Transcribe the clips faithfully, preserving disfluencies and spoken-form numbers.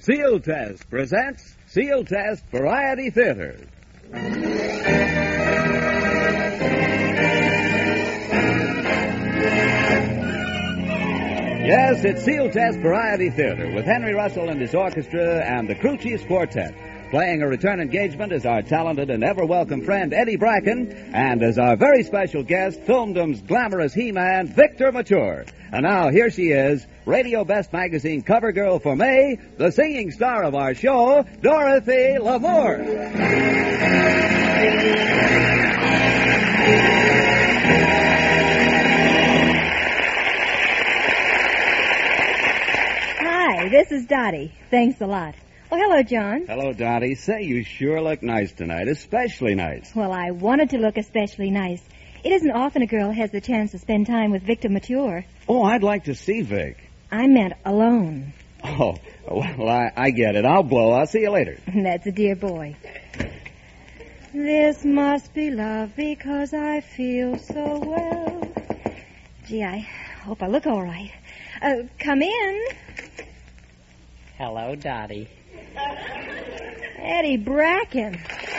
Seal Test presents Seal Test Variety Theater. Yes, it's Seal Test Variety Theater with Henry Russell and his orchestra and the Crew Chiefs Quartet. Playing a return engagement is our talented and ever-welcome friend Eddie Bracken, and as our very special guest, Filmdom's glamorous He-Man, Victor Mature. And now, here she is, Radio Best Magazine cover girl for May, the singing star of our show, Dorothy Lamour. Hi, this is Dottie. Thanks a lot. Oh, hello, John. Hello, Dottie. Say, you sure look nice tonight, especially nice. Well, I wanted to look especially nice. It isn't often a girl has the chance to spend time with Victor Mature. Oh, I'd like to see Vic. I meant alone. Oh, well, I, I get it. I'll blow. I'll see you later. That's a dear boy. This must be love because I feel so well. Gee, I hope I look all right. Uh, come in. Hello, Dottie. Eddie Bracken.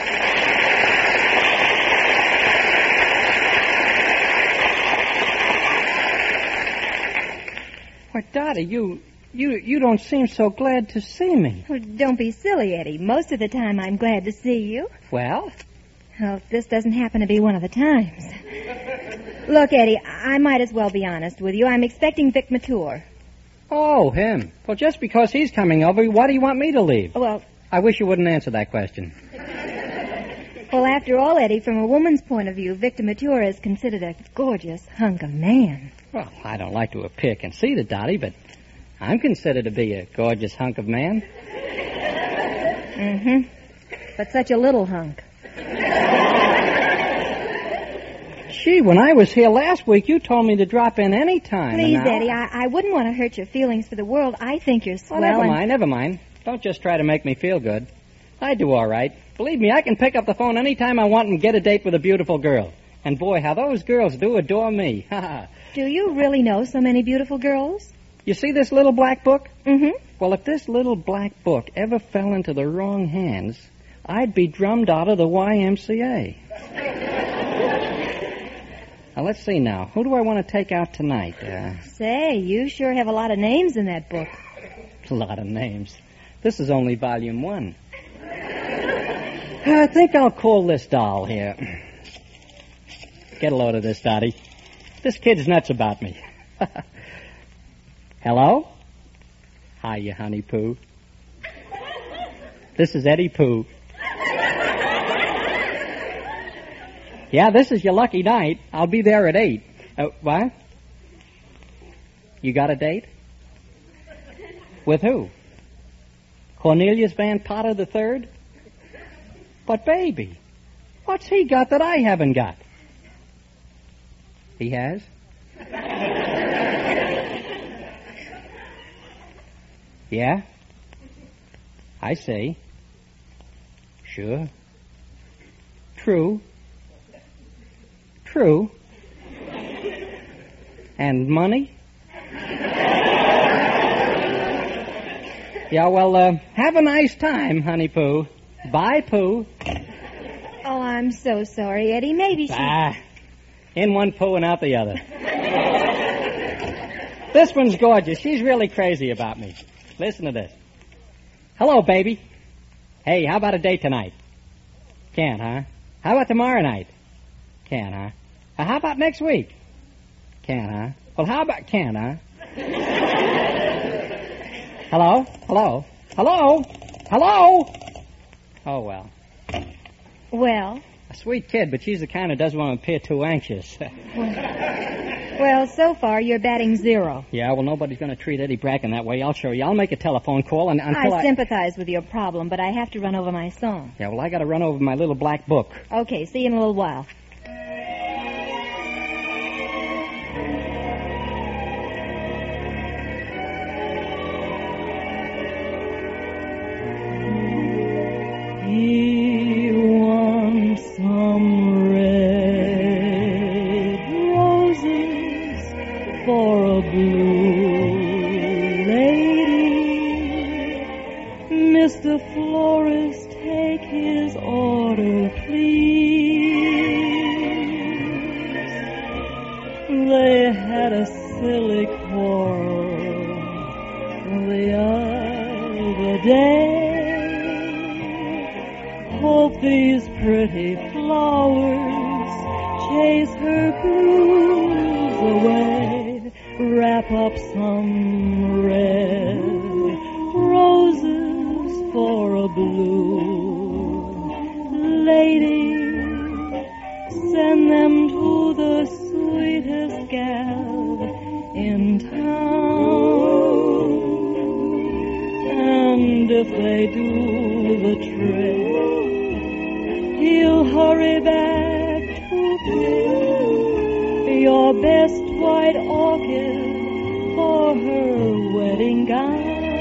Why, Dottie, you, you, you don't seem so glad to see me. Oh, don't be silly, Eddie. Most of the time I'm glad to see you. Well? Well, this doesn't happen to be one of the times. Look, Eddie, I might as well be honest with you. I'm expecting Vic Mature. Oh, him. Well, just because he's coming over, why do you want me to leave? Well, I wish you wouldn't answer that question. Well, after all, Eddie, from a woman's point of view, Victor Mature is considered a gorgeous hunk of man. Well, I don't like to appear conceited, Dottie, but I'm considered to be a gorgeous hunk of man. Mm-hmm. But such a little hunk. Gee, when I was here last week, you told me to drop in any time. Please, now... Eddie, I, I wouldn't want to hurt your feelings for the world. I think you're swell. Oh, never and... mind, never mind. Don't just try to make me feel good. I do all right. Believe me, I can pick up the phone any time I want and get a date with a beautiful girl. And boy, how those girls do adore me. Do you really know so many beautiful girls? You see this little black book? Mm-hmm. Well, if this little black book ever fell into the wrong hands, I'd be drummed out of the Y M C A. Now, let's see now. Who do I want to take out tonight? Uh, Say, you sure have a lot of names in that book. A lot of names. This is only volume one. I think I'll call this doll here. Get a load of this, Dottie. This kid's nuts about me. Hello? Hi, you honey poo. This is Eddie Pooh. Yeah, this is your lucky night. I'll be there at eight. Uh, what? You got a date? With who? Cornelius Van Potter the Third? But, baby, what's he got that I haven't got? He has? Yeah? I see. Sure. True. True. And money? Yeah, well, uh, have a nice time, honey Pooh. Bye, Pooh. Oh, I'm so sorry, Eddie. Maybe she... Ah, in one Pooh and out the other. This one's gorgeous. She's really crazy about me. Listen to this. Hello, baby. Hey, how about a date tonight? Can't, huh? How about tomorrow night? Can't, huh? Uh, how about next week? Can't, huh? Well, how about can't, huh? Hello? Hello? Hello? Hello? Oh, well. Well? A sweet kid, but she's the kind that doesn't want to appear too anxious. Well, so far, you're batting zero. Yeah, well, nobody's going to treat Eddie Bracken that way. I'll show you. I'll make a telephone call and, until I... I sympathize with your problem, but I have to run over my song. Yeah, well, I got to run over my little black book. Okay, see you in a little while. He wants some red roses for a blue lady. the florist take his order, please? They had a silly quarrel the other day. Hope these pretty flowers chase her blues away. Wrap up some red roses for a blue lady. Send them to the sweetest gal in town. And if they do the trick, he'll hurry back to pick your best white orchid for her wedding gown.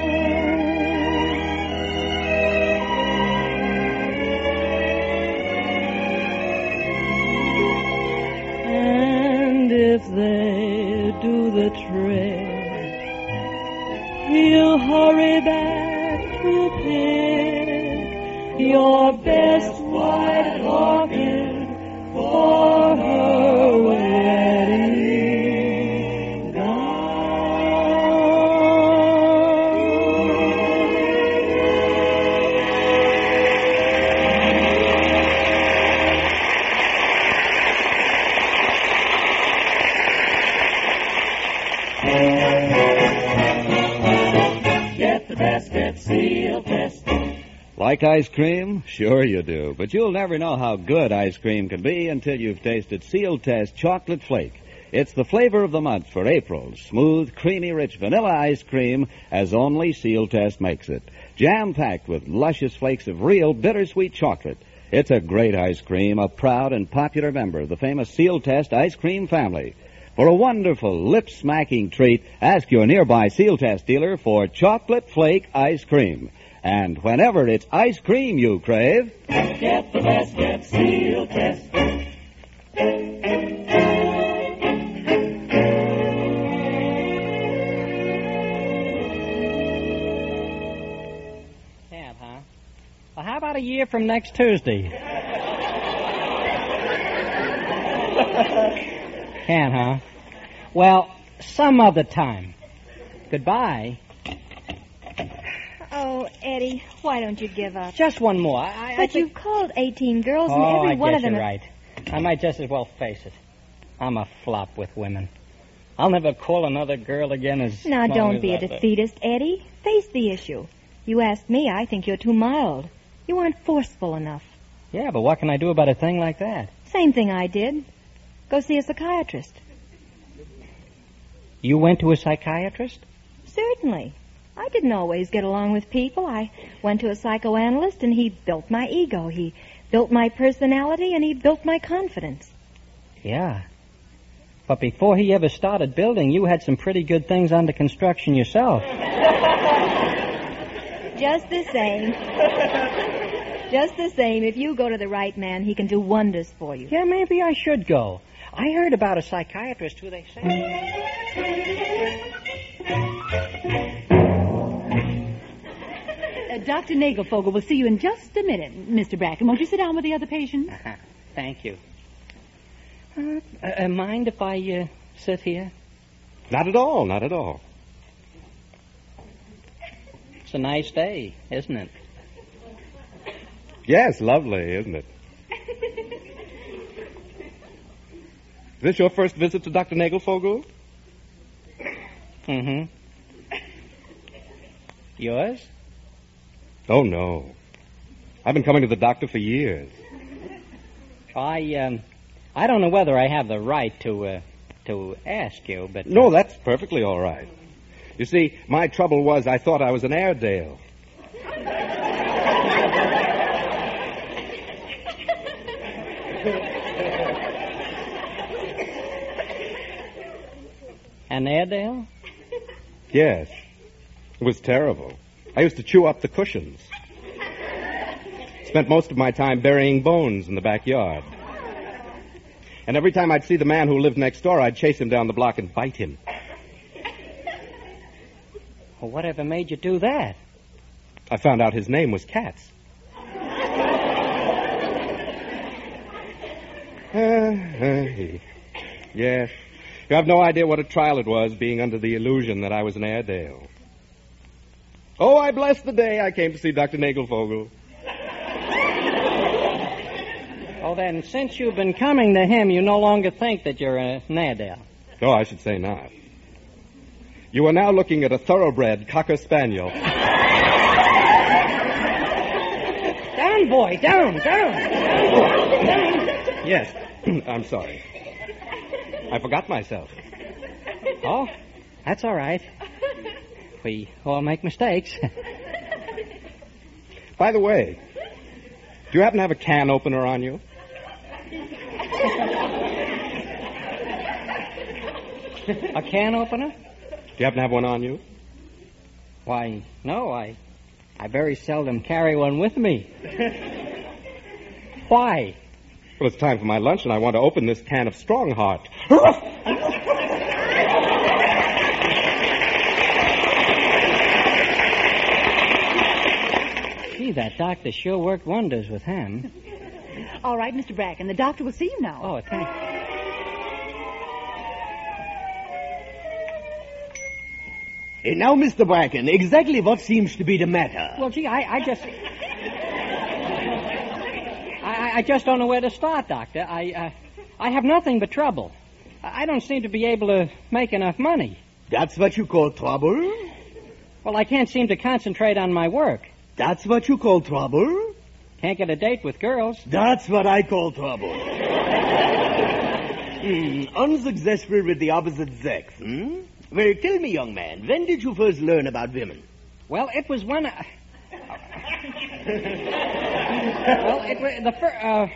And if they do the trick, he'll hurry back to pick your best white orchid for her wedding gown. Get the best at Seal Test. Like ice cream? Sure you do. But you'll never know how good ice cream can be until you've tasted Seal Test Chocolate Flake. It's the flavor of the month for April. Smooth, creamy, rich vanilla ice cream as only Seal Test makes it. Jam-packed with luscious flakes of real bittersweet chocolate. It's a great ice cream, a proud and popular member of the famous Seal Test ice cream family. For a wonderful, lip-smacking treat, ask your nearby Seal Test dealer for Chocolate Flake ice cream. And whenever it's ice cream you crave, get the best at Seal Test. Can't, huh? Well, how about a year from next Tuesday? Can't, huh? Well, some other time. Goodbye. Oh, Eddie, why don't you give up? Just one more. I, I, But I think... you've called eighteen girls, Oh, and every I one guess of them... you're right. I might just as well face it. I'm a flop with women. I'll never call another girl again as Now, long don't as be a I live. defeatist, Eddie. Face the issue. You asked me, I think you're too mild. You aren't forceful enough. Yeah, but what can I do about a thing like that? Same thing I did. Go see a psychiatrist. You went to a psychiatrist? Certainly. I didn't always get along with people. I went to a psychoanalyst, and he built my ego. He built my personality, and he built my confidence. Yeah. But before he ever started building, you had some pretty good things under construction yourself. Just the same. Just the same, if you go to the right man, he can do wonders for you. Yeah, maybe I should go. I heard about a psychiatrist who they say... Uh, Doctor Nagelfogel will see you in just a minute, Mister Bracken. Won't you sit down with the other patients? Uh-huh. Thank you. Uh, uh, mind if I uh, sit here? Not at all, not at all. It's a nice day, isn't it? Yes, lovely, isn't it? Is this your first visit to Doctor Nagelfogel? Mm-hmm. Yours? Oh, no. I've been coming to the doctor for years. I, um, I don't know whether I have the right to, uh, to ask you, but... Uh... No, that's perfectly all right. You see, my trouble was I thought I was an Airedale. An Airedale? Yes. It was terrible. I used to chew up the cushions. Spent most of my time burying bones in the backyard. And every time I'd see the man who lived next door, I'd chase him down the block and bite him. Well, whatever made you do that? I found out his name was Katz. uh, uh, yes. You have no idea what a trial it was being under the illusion that I was an Airedale. Oh, I bless the day I came to see Doctor Nagelvogel. Oh, then, since you've been coming to him, you no longer think that you're a Airedale. No, I should say not. You are now looking at a thoroughbred Cocker Spaniel. Down, boy, down, down. Down. Yes, I'm sorry. I forgot myself. Oh, that's all right. We all make mistakes. By the way, do you happen to have a can opener on you? A can opener? Do you happen to have one on you? Why, no, I I very seldom carry one with me. Why? Well, it's time for my lunch, and I want to open this can of Strongheart. Gee, that doctor sure worked wonders with him. All right, Mister Bracken, the doctor will see you now. Oh, thank Uh, now, Mister Bracken, exactly what seems to be the matter? Well, gee, I, I just... I, I just don't know where to start, Doctor. I, uh, I have nothing but trouble. I don't seem to be able to make enough money. That's what you call trouble? Well, I can't seem to concentrate on my work. That's what you call trouble? Can't get a date with girls. That's what I call trouble. hmm, unsuccessful with the opposite sex, hmm? Well, tell me, young man, when did you first learn about women? Well, it was when I... well, it was the first... Uh...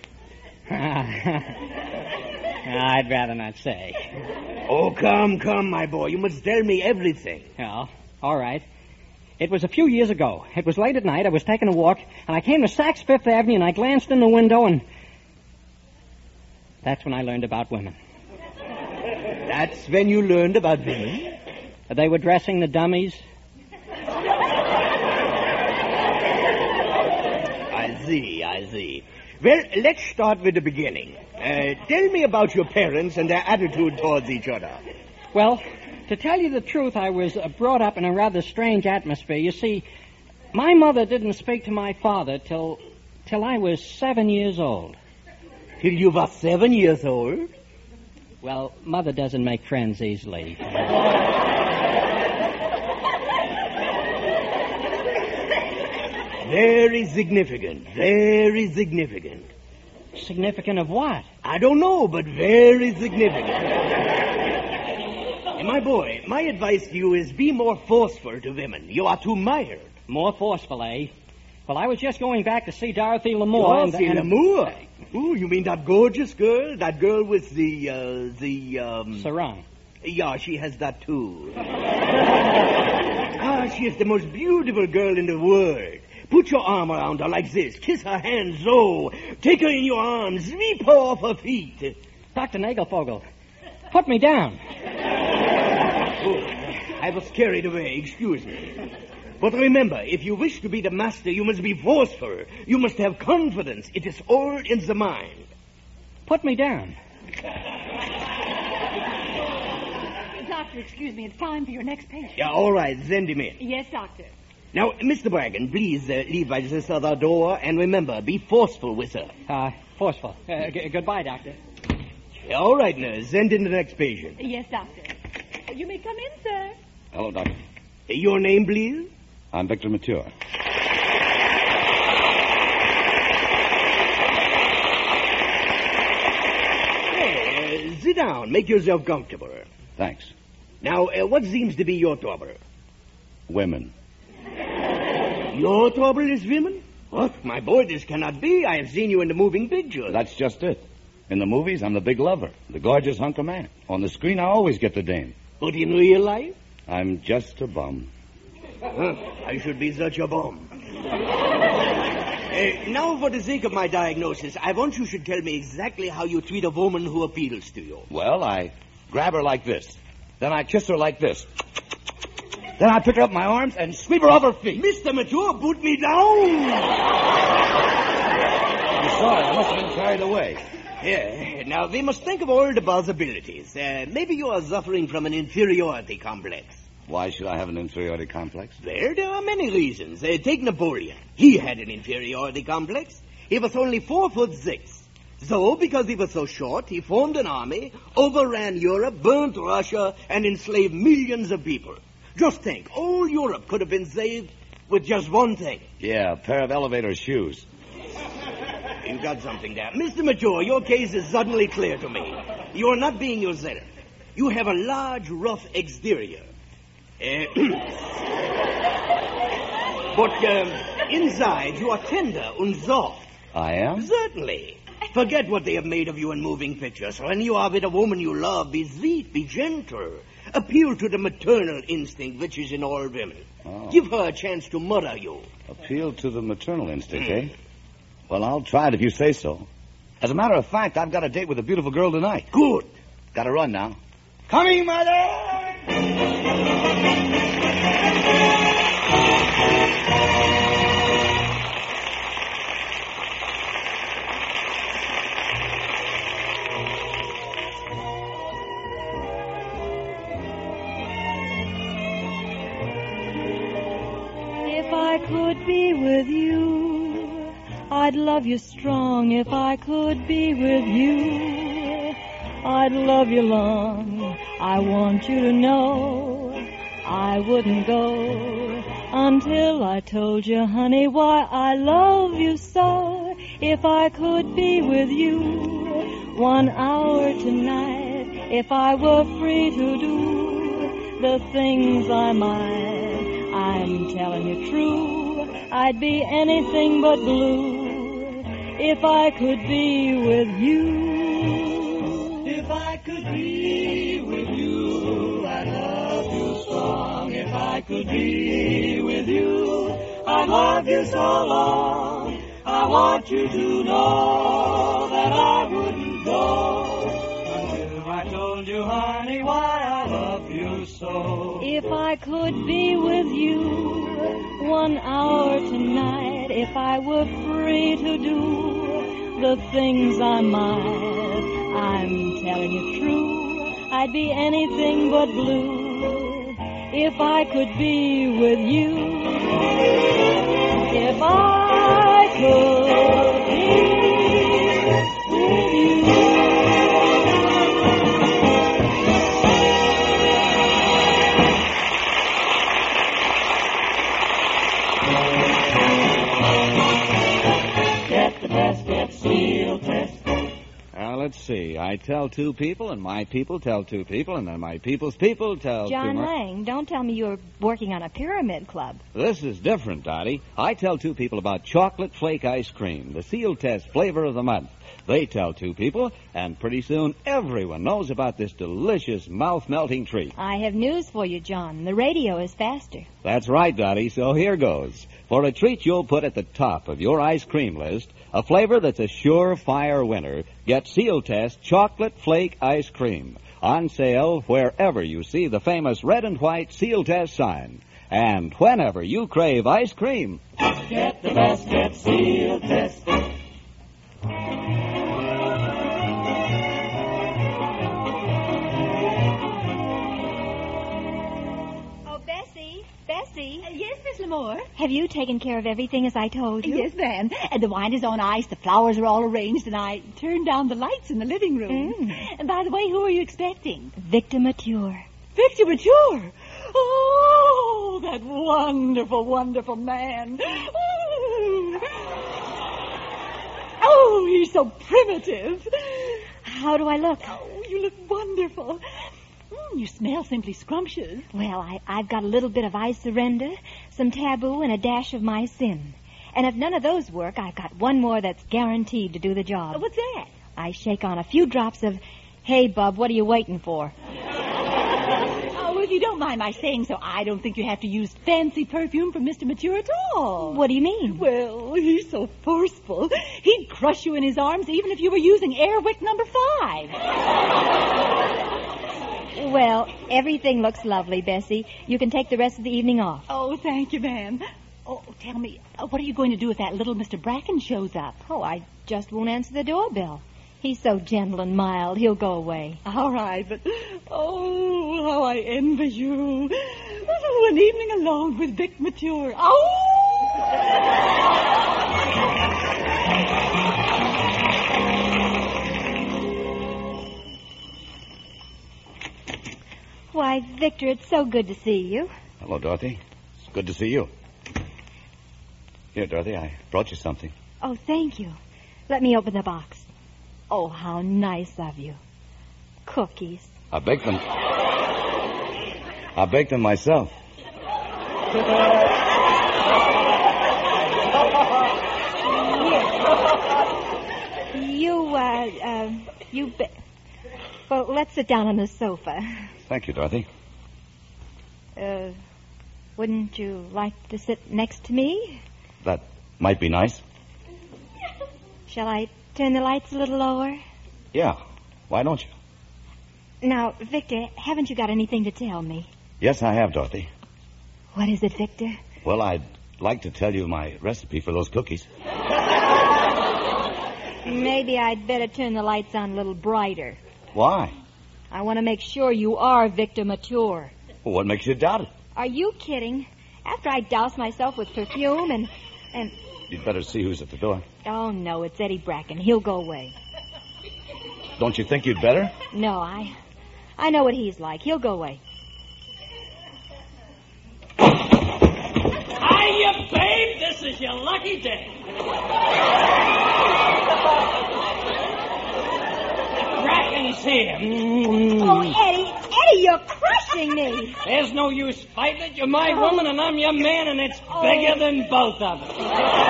I'd rather not say. Oh, come, come, my boy. You must tell me everything. Oh, all right. It was a few years ago. It was late at night. I was taking a walk, and I came to Saks Fifth Avenue, and I glanced in the window, and that's when I learned about women. That's when you learned about women? They were dressing the dummies. I see, I see. Well, let's start with the beginning. Uh, tell me about your parents and their attitude towards each other. Well, to tell you the truth, I was uh, brought up in a rather strange atmosphere. You see, my mother didn't speak to my father till till I was seven years old. Till you were seven years old? Well, Mother doesn't make friends easily. Very significant, very significant. Significant of what? I don't know, but very significant. And my boy, my advice to you is be more forceful to women. You are too mired. More forceful, eh? Well, I was just going back to see Dorothy Lamour. Dorothy and, and... Lamour? Ooh, you mean that gorgeous girl? That girl with the, uh, the, um... sarong. Yeah, she has that too. Ah, she is the most beautiful girl in the world. Put your arm around her like this. Kiss her hand so. Take her in your arms. Sweep her off her feet. Doctor Nagelvogel, put me down. Oh, I was carried away. Excuse me. But remember, if you wish to be the master, you must be forceful. You must have confidence. It is all in the mind. Put me down. Doctor, excuse me. It's time for your next patient. Yeah, all right. Send him in. Yes, doctor. Now, Mister Bracken, please uh, leave by this other door, and remember, be forceful with her. Uh, forceful. Uh, g- goodbye, Doctor. Yeah, all right, nurse. Send in the next patient. Yes, doctor. You may come in, sir. Hello, Doctor. Uh, your name, please? I'm Victor Mature. Hey, uh, sit down. Make yourself comfortable. Thanks. Now, uh, what seems to be your trouble? Women. Your trouble is women? Oh, my boy, this cannot be. I have seen you in the moving pictures. That's just it. In the movies, I'm the big lover, the gorgeous hunk of man. On the screen, I always get the dame. But in real life? I'm just a bum. Huh, I should be such a bum. uh, now, for the sake of my diagnosis, I want you should tell me exactly how you treat a woman who appeals to you. Well, I grab her like this. Then I kiss her like this. Then I pick her up in my arms and sweep her off her feet. Mister Mature, put me down. I'm sorry, I must have been carried away. Yeah, now we must think of all the possibilities. Uh, maybe you are suffering from an inferiority complex. Why should I have an inferiority complex? Well, there are many reasons. Uh, take Napoleon. He had an inferiority complex. He was only four foot six. So, because he was so short, he formed an army, overran Europe, burnt Russia, and enslaved millions of people. Just think, all Europe could have been saved with just one thing. Yeah, a pair of elevator shoes. You got something there. Mister Mature, your case is suddenly clear to me. You are not being yourself. You have a large, rough exterior. Uh, but um, inside, you are tender and soft. I am? Certainly. Forget what they have made of you in moving pictures. When you are with a woman you love, be sweet, be gentle. Appeal to the maternal instinct which is in all women. Oh. Give her a chance to mother you. Appeal to the maternal instinct, mm. eh? Well, I'll try it if you say so. As a matter of fact, I've got a date with a beautiful girl tonight. Good. Gotta run now. Coming, mother! If I could be with you, I'd love you strong. If I could be with you, I'd love you long. I want you to know I wouldn't go until I told you, honey, why I love you so. If I could be with you one hour tonight, if I were free to do the things I might, I'm telling you true, I'd be anything but blue if I could be with you. If I could be with you, I'd love you strong. If I could be with you, I'd love you so long. I want you to know that I wouldn't go until I told you, honey, why I love you so. If I could be with you one hour tonight, if I were free to do the things I might, I'm telling you true, I'd be anything but blue if I could be with you. If I could be with you. Get the best, get seal test. Now, let's see. I tell two people, and my people tell two people, and then my people's people tell John two more. Lang, don't tell me you're working on a pyramid club. This is different, Dottie. I tell two people about chocolate flake ice cream, the Seal Test flavor of the month. They tell two people, and pretty soon everyone knows about this delicious, mouth-melting treat. I have news for you, John. The radio is faster. That's right, Dottie, so here goes. For a treat you'll put at the top of your ice cream list, a flavor that's a surefire winner, get Seal Test Chocolate Flake Ice Cream. On sale wherever you see the famous red and white Seal Test sign. And whenever you crave ice cream, Get the best, get Seal Test. Oh, Bessie, Bessie. Uh, yes, Miss Lamore? Have you taken care of everything as I told you? Yes, ma'am. And the wine is on ice, the flowers are all arranged, and I turned down the lights in the living room. Mm. And by the way, who are you expecting? Victor Mature. Victor Mature. Oh, that wonderful, wonderful man. Mm. Oh, he's so primitive. How do I look? Oh, you look wonderful. Mm, you smell simply scrumptious. Well, I, I've got a little bit of I surrender, some taboo, and a dash of my sin. And if none of those work, I've got one more that's guaranteed to do the job. Uh, what's that? I shake on a few drops of, hey, bub, what are you waiting for? Oh, well, if you don't mind my saying so, I don't think you have to use fancy perfume from Mister Mature at all. What do you mean? Well, he's so forceful. He'd crush you in his arms even if you were using Airwick number five. Well, everything looks lovely, Bessie. You can take the rest of the evening off. Oh, thank you, ma'am. Oh, tell me, uh, what are you going to do if that little Mister Bracken shows up? Oh, I just won't answer the doorbell. He's so gentle and mild, he'll go away. All right, but oh, how I envy you. Oh, an evening alone with Vic Mature. Oh! Why, Victor, it's so good to see you. Hello, Dorothy. It's good to see you. Here, Dorothy, I brought you something. Oh, thank you. Let me open the box. Oh, how nice of you. Cookies. I baked them. I baked them myself. You, uh, uh, you... Be- well, let's sit down on the sofa. Thank you, Dorothy. Uh, wouldn't you like to sit next to me? That might be nice. Shall I turn the lights a little lower? Yeah. Why don't you? Now, Victor, haven't you got anything to tell me? Yes, I have, Dorothy. What is it, Victor? Well, I'd like to tell you my recipe for those cookies. Maybe I'd better turn the lights on a little brighter. Why? I want to make sure you are Victor Mature. Well, what makes you doubt it? Are you kidding? After I douse myself with perfume and... and... You'd better see who's at the door. Oh, no, it's Eddie Bracken. He'll go away. Don't you think you'd better? No, I... I know what he's like. He'll go away. Hiya, babe. This is your lucky day. Bracken's here. Oh, Eddie, Eddie, you're crushing me. There's no use fighting it. You're my oh. woman and I'm your man, and it's oh. bigger than both of us.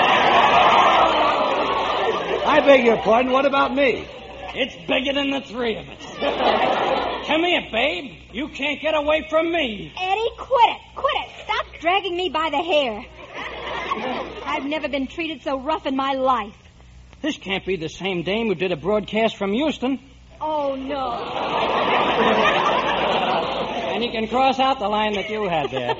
I beg your pardon. What about me? It's bigger than the three of us. Come here, babe. You can't get away from me. Eddie, quit it. Quit it. Stop dragging me by the hair. I've never been treated so rough in my life. This can't be the same dame who did a broadcast from Houston. Oh, no. And you can cross out the line that you had there.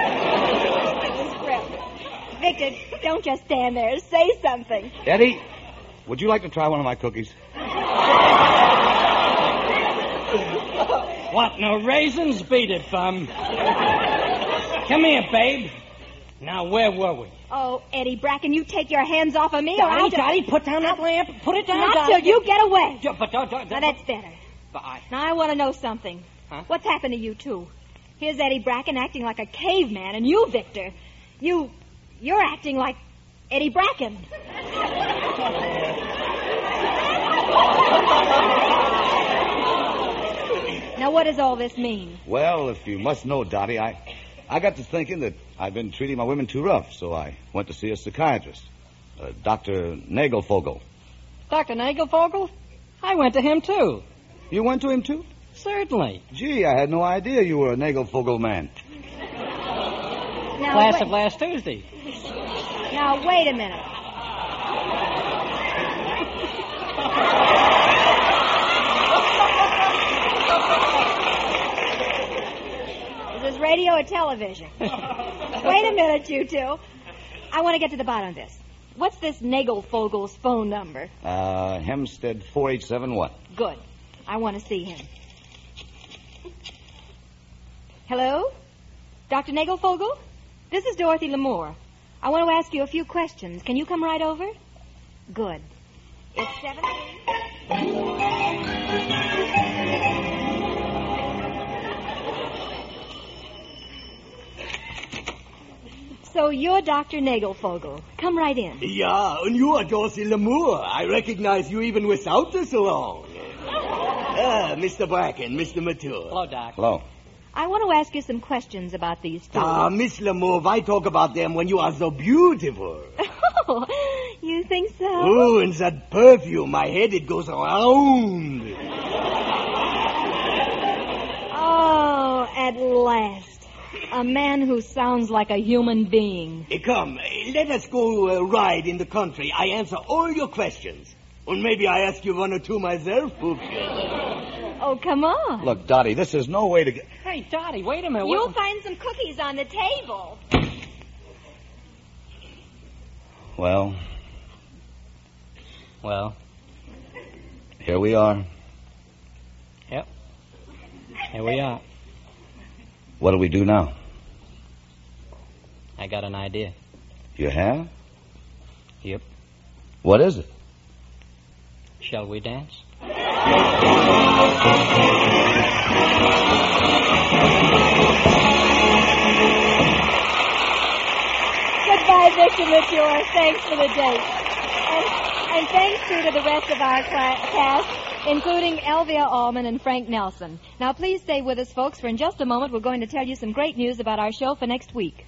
Victor, don't just stand there. Say something. Eddie, would you like to try one of my cookies? What, no raisins? Beat it, bum. Come here, babe. Now, where were we? Oh, Eddie Bracken, you take your hands off of me Dottie, or I'll... Dottie, put down that lamp. Put it down, Not Dottie. till you get away. But, but, but, now, that's better. But I... Now, I want to know something. Huh? What's happened to you two? Here's Eddie Bracken acting like a caveman, and you, Victor, you... You're acting like Eddie Bracken. Now, what does all this mean? Well, if you must know, Dottie, I, I got to thinking that I've been treating my women too rough, so I went to see a psychiatrist, uh, Doctor Nagelfogel. Doctor Nagelfogel? I went to him, too. You went to him, too? Certainly. Gee, I had no idea you were a Nagelfogel man. Now, Class wait. of last Tuesday. Now, wait a minute. Is this radio or television? Wait a minute, you two. I want to get to the bottom of this. What's this Nagelfogel's phone number? Uh, Hempstead four eight seven what? Good. I want to see him. Hello? Doctor Nagelfogel? This is Dorothy Lamore. I want to ask you a few questions. Can you come right over? Good. It's seven... So you're Doctor Nagelfogel. Come right in. Yeah, and you are Dorothy Lamour. I recognize you even without the salon. Ah, Mister Bracken, Mister Mature. Hello, Doc. Hello. I want to ask you some questions about these two. Ah, Miss Lamour, why talk about them when you are so beautiful? Oh, you think so? Oh, and that perfume, my head, it goes around. Oh, at last. A man who sounds like a human being. Hey, come, let us go uh, ride in the country. I answer all your questions. Or maybe I ask you one or two myself. Oh, come on. Look, Dottie, this is no way to get... Hey, Dottie, wait a minute. You'll What- find some cookies on the table. Well, Well, here we are. yep. Here we are. What do we do now? I got an idea. You have? Yep. What is it? Shall we dance? Goodbye, Victor Mature. Thanks for the date. And, and thanks, too, to the rest of our cla- cast, including Elvia Allman and Frank Nelson. Now, please stay with us, folks, for in just a moment we're going to tell you some great news about our show for next week.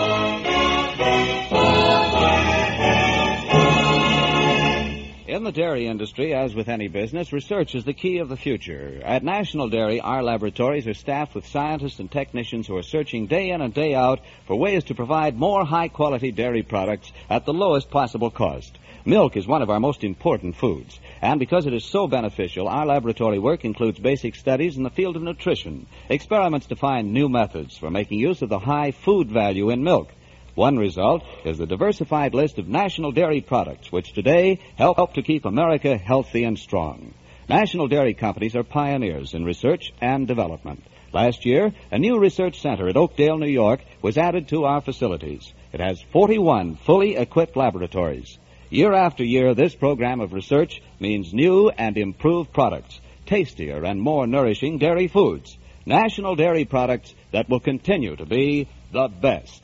In the dairy industry, as with any business, research is the key of the future. At National Dairy, our laboratories are staffed with scientists and technicians who are searching day in and day out for ways to provide more high-quality dairy products at the lowest possible cost. Milk is one of our most important foods, and because it is so beneficial, our laboratory work includes basic studies in the field of nutrition, experiments to find new methods for making use of the high food value in milk. One result is the diversified list of National Dairy products, which today help, help to keep America healthy and strong. National Dairy companies are pioneers in research and development. Last year, a new research center at Oakdale, New York, was added to our facilities. It has forty-one fully equipped laboratories. Year after year, this program of research means new and improved products, tastier and more nourishing dairy foods, National Dairy products that will continue to be the best.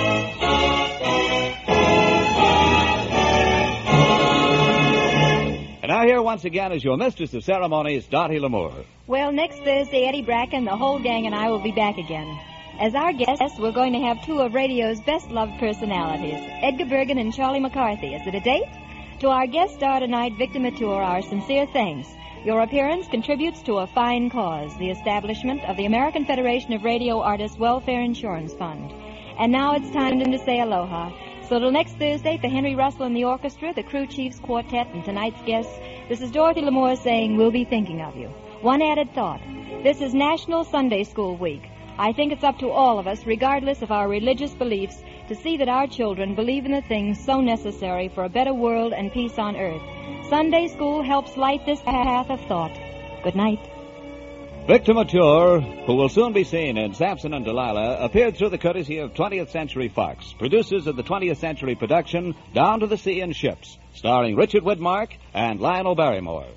And now here once again is your mistress of ceremonies, Dottie L'Amour. Well, next Thursday, Eddie Bracken, the whole gang, and I will be back again. As our guests, we're going to have two of radio's best-loved personalities, Edgar Bergen and Charlie McCarthy. Is it a date? To our guest star tonight, Victor Mature, our sincere thanks. Your appearance contributes to a fine cause, the establishment of the American Federation of Radio Artists Welfare Insurance Fund. And now it's time to say aloha. So till next Thursday, for Henry Russell and the orchestra, the Crew Chiefs Quartet, and tonight's guests, this is Dorothy L'Amour saying we'll be thinking of you. One added thought. This is National Sunday School Week. I think it's up to all of us, regardless of our religious beliefs, to see that our children believe in the things so necessary for a better world and peace on earth. Sunday school helps light this path of thought. Good night. Victor Mature, who will soon be seen in Samson and Delilah, appeared through the courtesy of twentieth Century Fox, producers of the twentieth Century production Down to the Sea in Ships, starring Richard Widmark and Lionel Barrymore.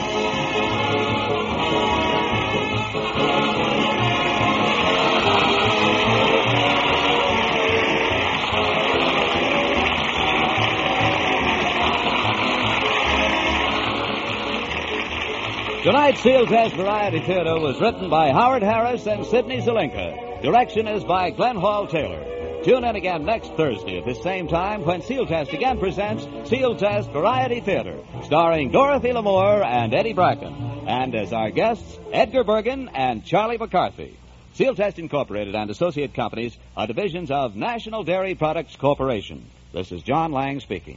Tonight's Seal Test Variety Theater was written by Howard Harris and Sidney Zelinka. Direction is by Glenn Hall Taylor. Tune in again next Thursday at this same time when Seal Test again presents Seal Test Variety Theater, starring Dorothy L'Amour and Eddie Bracken. And as our guests, Edgar Bergen and Charlie McCarthy. Seal Test Incorporated and associate companies are divisions of National Dairy Products Corporation. This is John Lang speaking.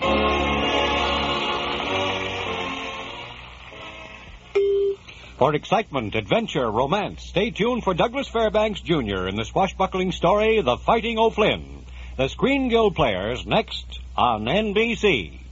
For excitement, adventure, romance, stay tuned for Douglas Fairbanks Junior in the swashbuckling story, The Fighting O'Flynn. The Screen Guild Players, next on N B C.